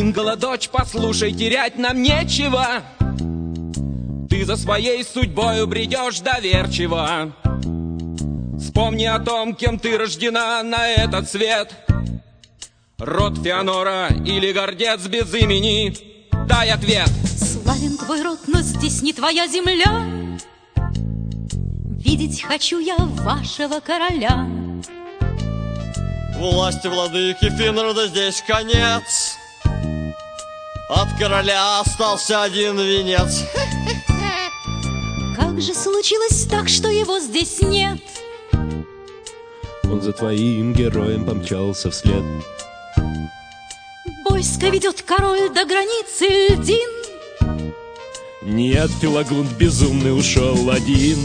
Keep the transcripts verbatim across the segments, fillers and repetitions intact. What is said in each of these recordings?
Ингола, дочь, послушай, терять нам нечего. Ты за своей судьбою бредешь доверчиво. Вспомни о том, кем ты рождена на этот свет. Род Феонора или гордец без имени? Дай ответ. Славен твой род, но здесь не твоя земля. Видеть хочу я вашего короля. Власти владыки Финрода здесь конец. От короля остался один венец. Как же случилось так, что его здесь нет? Он за твоим героем помчался вслед. Войско ведет король до границы льдин. Нет, Филагунд безумный ушел один.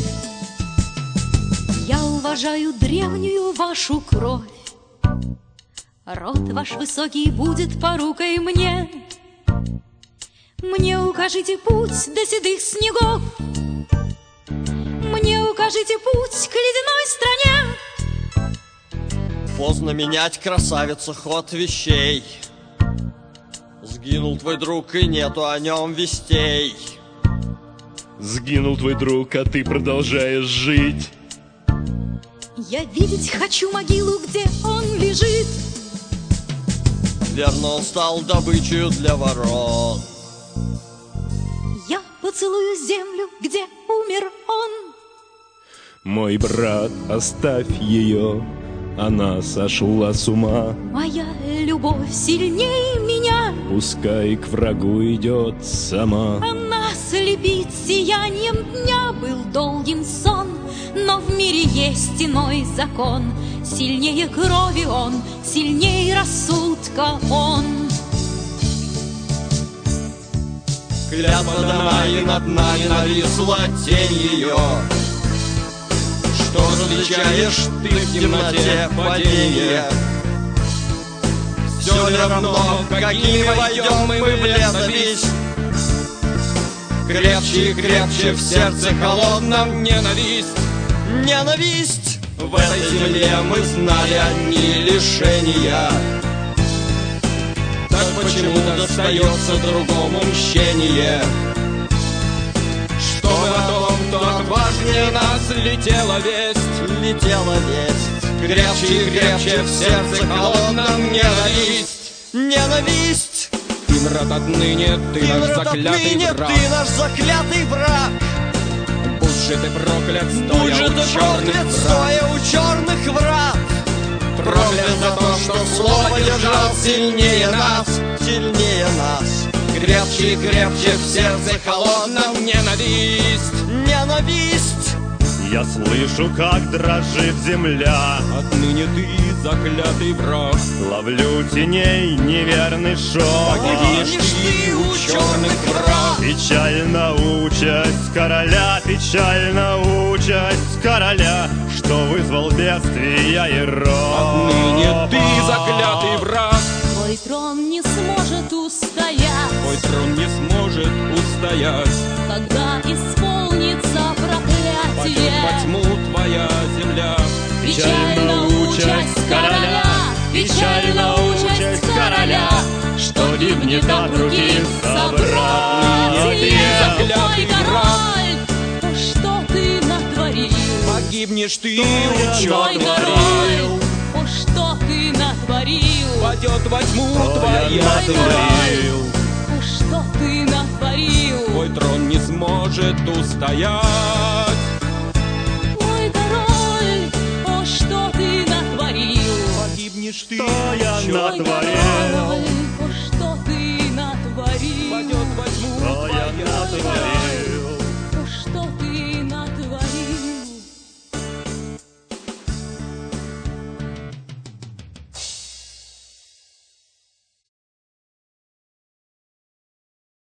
Я уважаю древнюю вашу кровь. Род ваш высокий будет порукой мне. Мне укажите путь до седых снегов. Мне укажите путь к ледяной стране. Поздно менять, красавица, ход вещей. Сгинул твой друг, и нету о нем вестей. Сгинул твой друг, а ты продолжаешь жить. Я видеть хочу могилу, где он лежит. Верно, он стал добычей для ворон. Я поцелую землю, где умер он. Мой брат, оставь ее, она сошла с ума. Моя любовь сильнее меня. Пускай к врагу идет сама. Она слепит сиянием дня. Был долгим сон, но в мире есть иной закон. Сильнее крови он, сильнее рассудка он. Клятва дана, и над нами нависла тень ее. Что различаешь ты в темноте падения? Все ли равно, какими войдем мы в летопись? Крепче и крепче в сердце холодном ненависть. Ненависть! В этой земле мы знали одни лишения. Так почему достается другому мщение? Что мы о том, кто отважнее нас, летела весть. Летела весть. Крепче и крепче в сердце холодном ненависть. Ненависть! Финрод, отныне ты наш заклятый враг. Ты наш заклятый враг. Будь же ты проклят, стоя Будь же у ты черных проклят, врат. стоя у черных врат. Проклят за то, что слово держал сильнее нас. Сильнее нас. Крепче и крепче в сердце холодном ненависть. Ненависть! Я слышу, как дрожит земля. Отныне ты заклятый враг. Ловлю теней неверный шаг. Погибнешь ты у черных врат. Печальна участь короля, печальна участь короля, что вызвал бедствия и рок. Отныне ты заклятый враг. Твой трон не сможет устоять. Твой трон не сможет устоять. Когда исполнится Пойдет проклятие. во тьму твоя земля. Печальна участь короля, печальна участь короля, что гибнет от руки собратьев. Заклятый король, о, что ты натворил? Погибнешь ты Что у я черных натворил? врат. О, что ты натворил? Падет во тьму Что твоя я земля. натворил? О, что ты натворил? Твой трон не сможет устоять. Мой король, о, что ты натворил? Погибнешь ты Что я у черных натворил?